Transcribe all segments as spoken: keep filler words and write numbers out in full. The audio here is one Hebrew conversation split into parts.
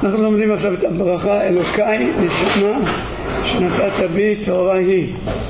אנחנו לומדים עכשיו את הברכה אלוקיי נשמה שנתת בי תורה היא.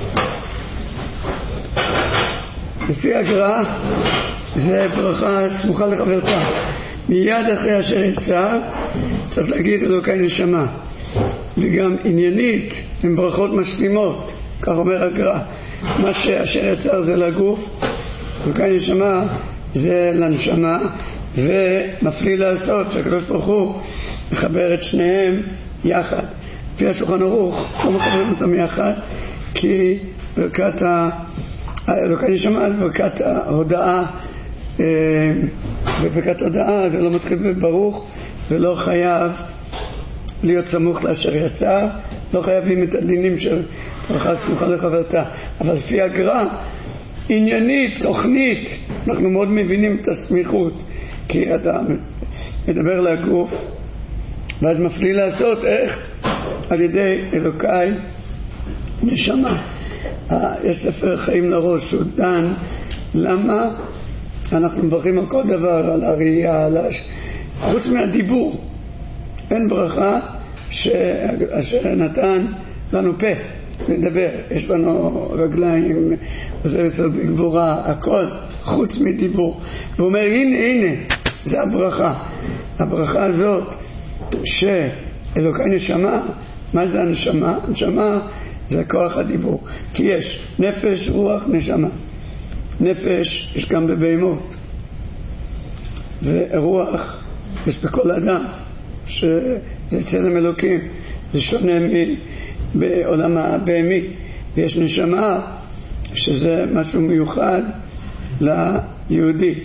לפי הגר"א זה ברכה סמוכה לחברתה, מיד אחרי אשר יצא צריך להגיד אלוקיי נשמה, וגם עניינית הן ברכות משלימות, כך אומר הגר"א. מה שאשר יצא זה לגוף, אלוקיי נשמה זה לנשמה, ומפליא לעשות שהקדוש ברוך הוא מחבר את שניהם יחד. לפי השולחן ערוך לא מחברים אותם יחד, כי ברכת אלוקיי נשמה זה ברכת ההודעה, וברכת הודעה זה לא מתחיל בברוך ולא חייב להיות סמוך לאשר יצא, לא חייבים את הדינים של ברכה סמוכה לחברתה. אבל לפי הגר"א עניינית, תוכנית, אנחנו מאוד מבינים את הסמיכות, כי אתה מדבר לגוף ואז מפליא לעשות איך? על ידי אלוקיי נשמה. יש ספר חיים לראש שהוא דן למה אנחנו מברכים על כל דבר, על הראייה, על הש... חוץ מהדיבור אין ברכה שאשר נתן לנו פה לדבר, יש לנו רגליים, עוזר לסוד בגבורה, הכל חוץ מדיבור. הוא אומר הנה הנה זה הברכה, הברכה הזאת שאלוקי נשמה. מה זה הנשמה? הנשמה זה כוח הדיבור, כי יש נפש, רוח, נשמה. נפש יש גם בבהמות, ורוח יש בכל אדם, שזה צלם אלוקים, זה שונה בעולם הבהמי. ויש נשמה שזה משהו מיוחד ליהודי,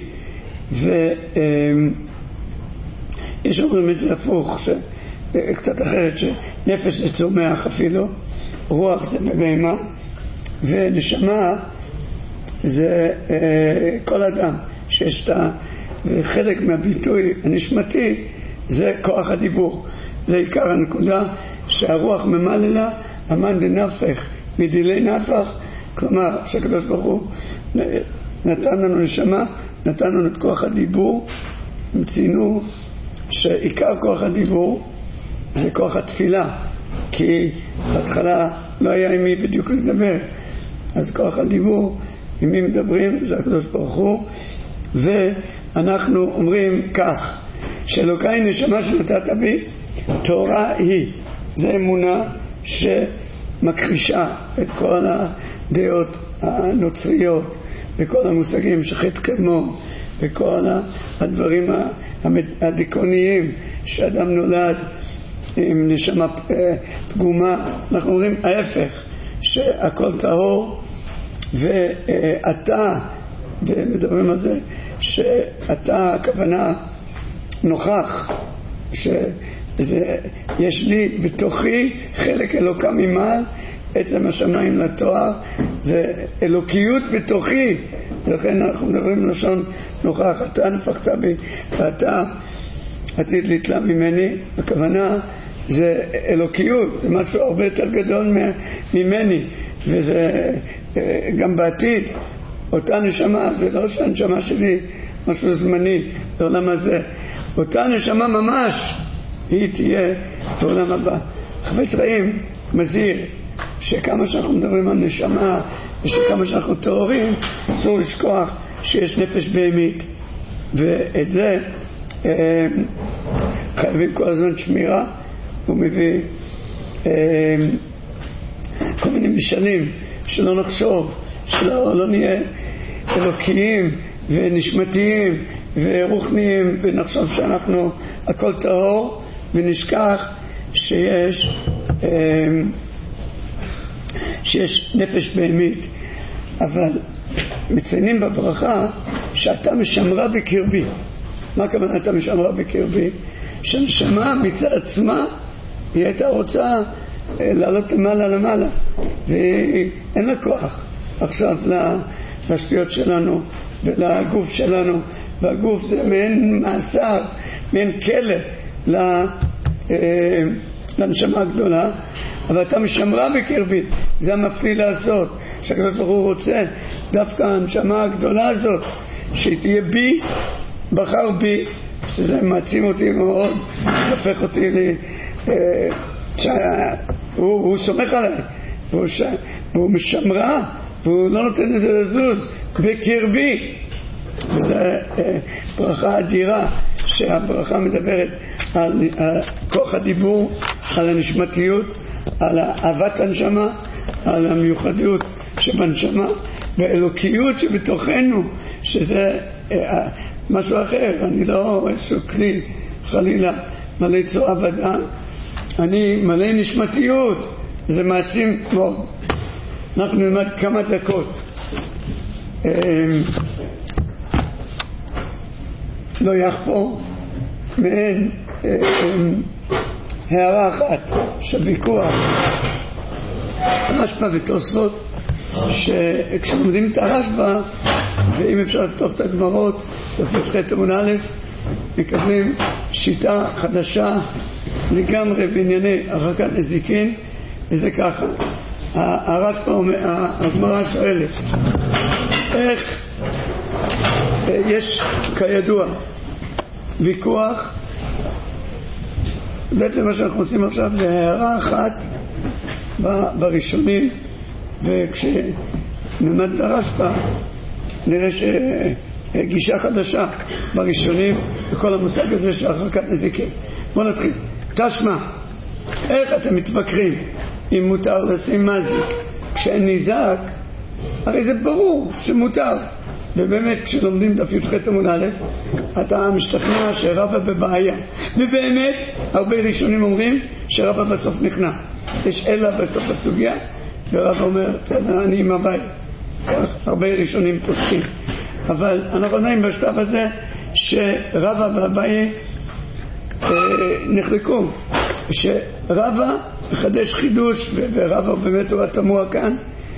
ויש אומרים את זה הפוך, קצת אחרת, שנפש זה צומח אפילו, רוח זה בבהמה, ונשמה זה כל אדם שיש את חלק מהביטוי הנשמתי, זה כוח הדיבור. זה עיקר הנקודה, שהרוח ממלא לה אמן דנפך מדילי נפח, כלומר שהקדוש ברוך הוא נתן לנו נשמה, נתן לנו את כוח הדיבור. הם ציינו שעיקר כוח הדיבור זה כוח התפילה, כי בהתחלה לא היה עם מי בדיוק לדבר, אז כוח הדיבור עם מי מדברים זה הקדוש ברוך הוא. ואנחנו אומרים כך, שאלוקיי נשמה שנתת בי תורה היא, זה אמונה שמכחישה את כל הדעות הנוצריות וכל המושגים שחטא קדמון וכל הדברים הדיכאוניים שאדם נולד עם נשמה פגומה. אנחנו אומרים ההפך, שהכל טהור, ואתה, ומדברים על זה שאתה הכוונה נוכח, שיש לי בתוכי חלק אלוקה ממעל, עצם השמיים לתואר, זה אלוקיות בתוכי, לכן אנחנו מדברים לשון נוכח. אתה נפחת בי ואתה עתיד לתלה ממני, הכוונה זה אלוקיות, זה משהו הרבה יותר גדול ממני, וזה גם בעתיד. אותה נשמה, זה לא שהנשמה שלי משהו זמני בעולם הזה, אותה נשמה ממש היא תהיה בעולם הבא. חפץ חיים מזהיר שכמה שאנחנו מדברים על נשמה ושכמה שאנחנו טהורים, אסור לשכוח שיש נפש בהמית, ואת זה אה, חייבים כל הזמן שמירה. הוא מביא אה, כל מיני משלים שלא נחשוב, שלא לא נהיה אלוקיים ונשמתיים ורוחניים ונחשוב שאנחנו הכל טהור, ונשכח שיש אה, שיש נפש בהמית. אבל מציינים בברכה שאתה משמרה בקרבי. מה הכוונה אתה משמרה בקרבי? שהנשמה מצד עצמה היא הייתה רוצה לעלות למעלה למעלה, ואין לה כוח עכשיו לשטויות שלנו ולגוף שלנו, והגוף זה מעין מאסר, מעין כלא לנשמה הגדולה. אבל אתה משמרה בקרבי, זה המפליא לעשות, שהקדוש ברוך הוא רוצה דווקא הנשמה הגדולה הזאת שהיא תהיה בי, בחר בי, שזה מעצים אותי מאוד, הופך אותי לי, שהוא הוא סומך עליי, והוא, ש, והוא משמרה, והוא לא נותן את זה לזוז בקרבי. וזו ברכה אדירה, שהברכה מדברת על, על כוח הדיבור, על הנשמתיות, על אהבת הנשמה, על המיוחדות שבנשמה, והאלוקיות שבתוכנו, שזה אה, משהו אחר. אני לא סוכלי חלילה מלא צועה ודם, אני מלא נשמתיות, זה מעצים מאוד. אנחנו נלמד כמה דקות. אה, לא יחפור מעין אה, אה, הערה אחת של ויכוח רשב"א ותוספות, שכשלומדים את הרשב"א, ואם אפשר לפתוח את הגמרות בפתחי עמוד א', מקבלים שיטה חדשה לגמרי בענייני הרחקת נזיקין. וזה ככה, הרשב"א, הגמרא שואלת איך יש כידוע ויכוח. בעצם מה שאנחנו עושים עכשיו זה הערה אחת בראשונים, וכשנלמד את הרשב"א נראה שגישה חדשה בראשונים בכל המושג הזה של הרחקת נזיקין. בואו נתחיל. תשמע, איך אתם מתווכחים אם מותר לשים מזיק כשאין ניזק? הרי זה ברור שמותר. ובאמת כשלומדים דף י"ח עמוד א', אתה משתכנע שרבא בבעיה, ובאמת הרבה ראשונים אומרים שרבא בסוף נכנע, יש אלא בסוף הסוגיה, ורבא אומר בסדר, אני עם הבית. הרבה ראשונים פוסקים, אבל אנחנו עדיין בשלב הזה שרבא והבעיה אה, נחלקו, שרבא מחדש חידוש, ורבא באמת הוא התמוה כאן,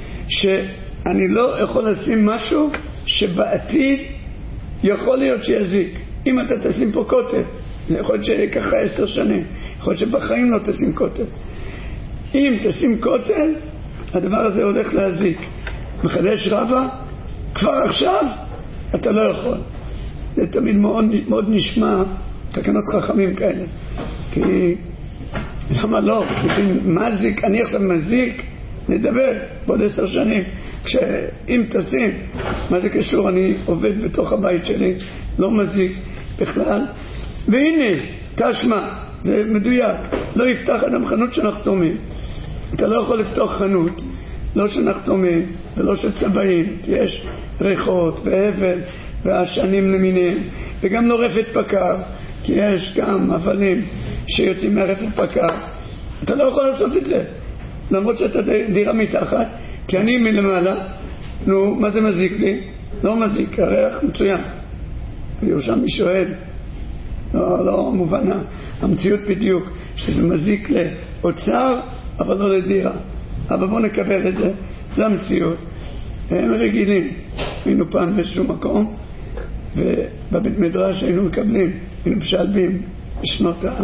שאני לא יכול לשים משהו שבעתיד יכול להיות שיזיק. אם אתה תשים פה כותל, זה יכול להיות שיקחה עשר שנים, יכול להיות שבחיים לא תשים כותל. אם תשים כותל, הדבר הזה הולך להזיק. מחדש רבא, כבר עכשיו אתה לא יכול. זה תמיד מאוד, מאוד נשמע תקנות חכמים כאלה, כי למה לא? מזיק, אני עכשיו מזיק, נדבר בעוד עשר שנים. כשאם תשים, מה זה קשור? אני עובד בתוך הבית שלי, לא מזיק בכלל. והנה, תשמע, זה מדויק, לא יפתח אדם חנות של נחתומים. אתה לא יכול לפתוח חנות, לא של נחתומים ולא של צבעים, יש ריחות והבל והשנים למיניהם, וגם לא רפת פקר, כי יש גם הבלים שיוצאים מהרפת פקר. אתה לא יכול לעשות את זה, למרות שאתה דירה מתחת, כי אני מלמעלה. נו, מה זה מזיק לי? לא מזיק, הריח מצוין. וירושלמי שואל, לא, לא מובנה, המציאות בדיוק, שזה מזיק לאוצר, אבל לא לדירה. אבל בואו נקבל את זה, זה המציאות. הם רגילים. היינו פעם באיזשהו מקום, ובבית מדרש היינו מקבלים, היינו משלבים בשנות ה...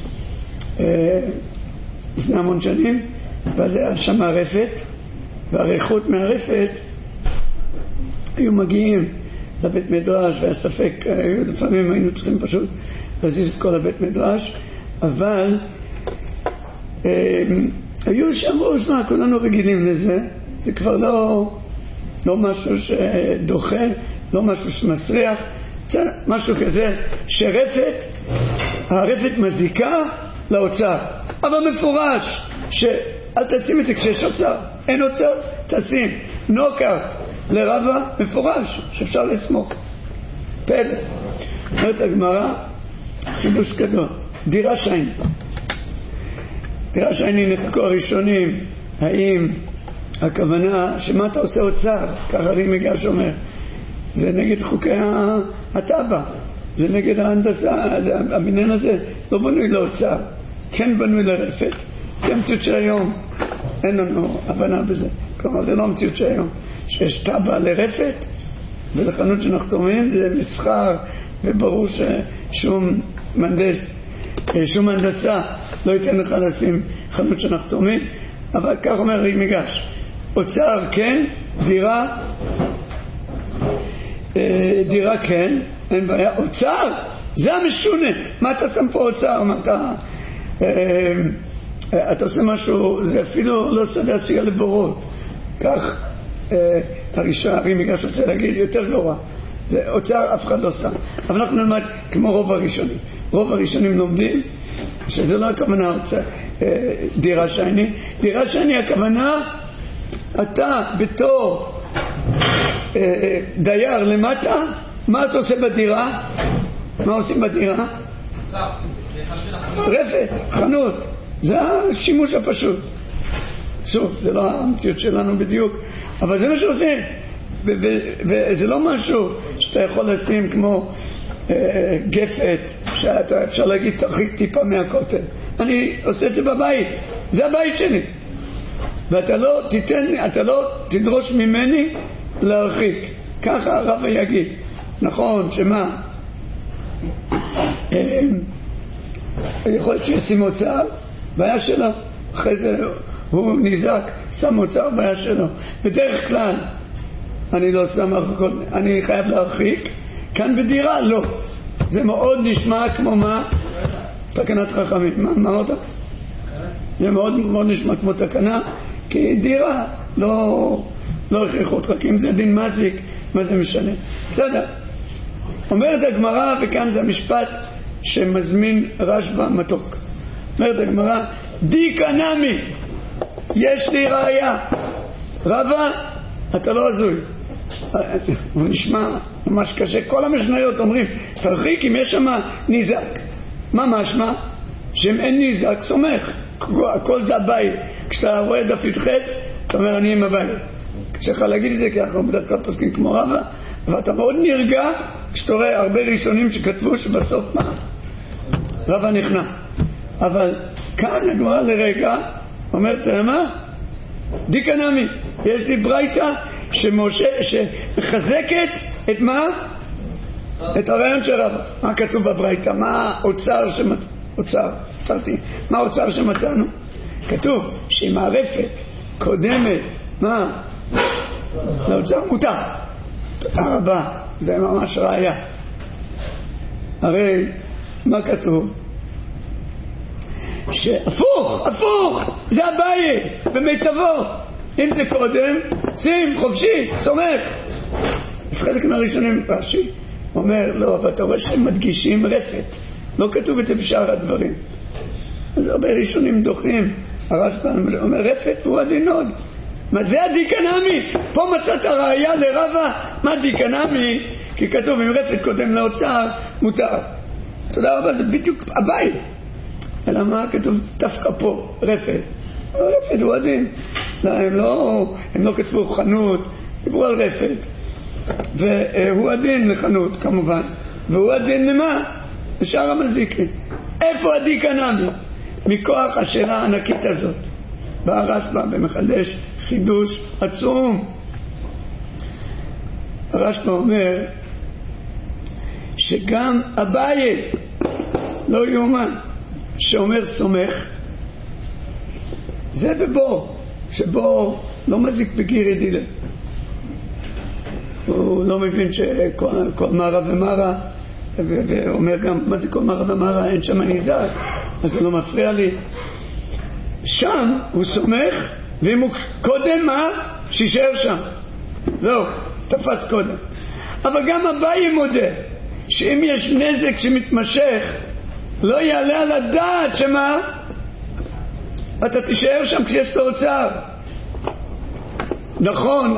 לפני המון שנים, ואז היה שם הרפת, והריחות מהרפת היו מגיעים לבית מדרש, והיה ספק, לפעמים היינו צריכים פשוט להזיז את כל הבית מדרש, אבל אה, היו שאמרו, שמה, כולנו רגילים לזה, זה כבר לא, לא משהו שדוחה, לא משהו שמסריח, זה משהו כזה שרפת, הרפת מזיקה לאוצר, אבל מפורש שאל תשים את זה כשיש אוצר, אין אוצר, תשים נוקאוט לרבא מפורש שאפשר לסמוך. פלא. אומרת הגמרא, חידוש גדול, דירה שייני. דירה שייני נחלקו הראשונים, האם הכוונה שמה אתה עושה אוצר, ככה לי מגש אומר, זה נגד חוקי הטבע, זה נגד ההנדסה, הבניין הזה לא בנוי לאוצר, כן בנוי לרפת. זה המציאות של היום, אין לנו הבנה בזה. כלומר, זה לא המציאות של היום, שיש טבע לרפת ולחנות שנחתומים, זה מסחר, וברור ששום מהנדס, שום הנדסה לא ייתן לך לשים חנות שנחתומים. אבל כך אומר רי מגש, אוצר כן, דירה דירה כן, אין בעיה. אוצר זה המשונה. מה אתה שם פה אוצר? מה אתה... אתה עושה משהו, זה אפילו לא שדה עשייה לבורות. כך הראשון, הרי מגרש רוצה להגיד יותר גרוע. זה אוצר אף אחד לא שם. אבל אנחנו נלמד כמו רוב הראשונים. רוב הראשונים לומדים שזה לא הכוונה אוצר, דירה שני. דירה שני הכוונה, אתה בתור דייר למטה, מה אתה עושה בדירה? מה עושים בדירה? רפת, חנות. זה השימוש הפשוט. שוב, זה לא המציאות שלנו בדיוק, אבל זה מה שעושים. וזה לא משהו שאתה יכול לשים כמו אה, גפת, שאתה אפשר להגיד תרחיק טיפה מהכותל. אני עושה את זה בבית, זה הבית שלי. ואתה לא תיתן, אתה לא תדרוש ממני להרחיק. ככה הרב יגיד. נכון, שמה? אה, יכול להיות שישים אוצר, בעיה שלו. אחרי זה הוא נזק, שם אוצר, בעיה שלו. בדרך כלל, אני לא שם הרחקות, אני חייב להרחיק. כאן בדירה, לא. זה מאוד נשמע כמו מה? תקנת חכמים. מה, מה אמרת? זה מאוד, מאוד נשמע כמו תקנה, כי דירה לא, לא הכריחו אותך, כי אם זה דין מזיק, מה זה משנה? בסדר. אומרת הגמרא, וכאן זה המשפט שמזמין רשב"א מתוק. אומרת הגמרא, דיקא נמי, יש לי ראיה. רבא, אתה לא הזוי. הוא נשמע ממש קשה. כל המשניות אומרים, תרחיק אם יש שם ניזק. מה משמע? שאם אין ניזק, סומך. הכל זה הבית. כשאתה רואה דף י"ח, אתה אומר, אני עם הבית. כשאתה יכול להגיד את זה, כי אנחנו בדרך כלל פוסקים כמו רבא, ואתה מאוד נרגע כשאתה רואה הרבה ראשונים שכתבו שבסוף מה? רבא נכנע. אבל כאן הגמרא לרגע אומרת, מה? דיקא נמי, יש לי ברייתא שמשה, שמחזקת את מה? את הרעיון של רבא. מה כתוב בברייתא? מה האוצר שמצאנו? אוצר, צרתי. מה האוצר שמצאנו? כתוב שהיא מערפת קודמת, מה? לאוצר מותר. תודה רבה, זה ממש ראיה. הרי מה כתוב? שהפוך, הפוך, זה הבית במיטבו. אם זה קודם, שים, חופשי, סומך. אז חלק מהראשונים רש"י אומר, לא, אבל אתה רואה שהם מדגישים רפת. לא כתוב את זה בשאר הדברים. אז הרבה ראשונים דוחים. הרשב"א אומר רפת והוא הדין עוד. מה זה הדיקא נמי? פה מצאת ראיה לרבא. מה דיקא נמי? כי כתוב אם רפת קודם לאוצר, מותר. תודה רבה, זה בדיוק הבית. אלא מה כתוב דווקא פה? רפת. רפת הוא הדין. לא, הם לא, הם לא כתבו חנות, דיברו על רפת. והוא הדין לחנות כמובן. והוא הדין למה? לשאר המזיקים. איפה הדיקא נמי? מכוח השאלה הענקית הזאת. בא הרשב"א במחדש חידוש עצום. הרשב"א אומר שגם אביי לא יאומן שאומר סומך, זה בבור, שבור לא מזיק בגיר ידידה. הוא לא מבין שכל מרה ומרה, ואומר גם מה זה כל מרה ומרה, אין שם ניזק, אז זה לא מפריע לי. שם הוא סומך, ואם הוא קודם מה? שישאר שם. זהו, תפס קודם. אבל גם אביי מודה שאם יש נזק שמתמשך, לא יעלה על הדעת שמה? אתה תישאר שם כשיש את האוצר. נכון,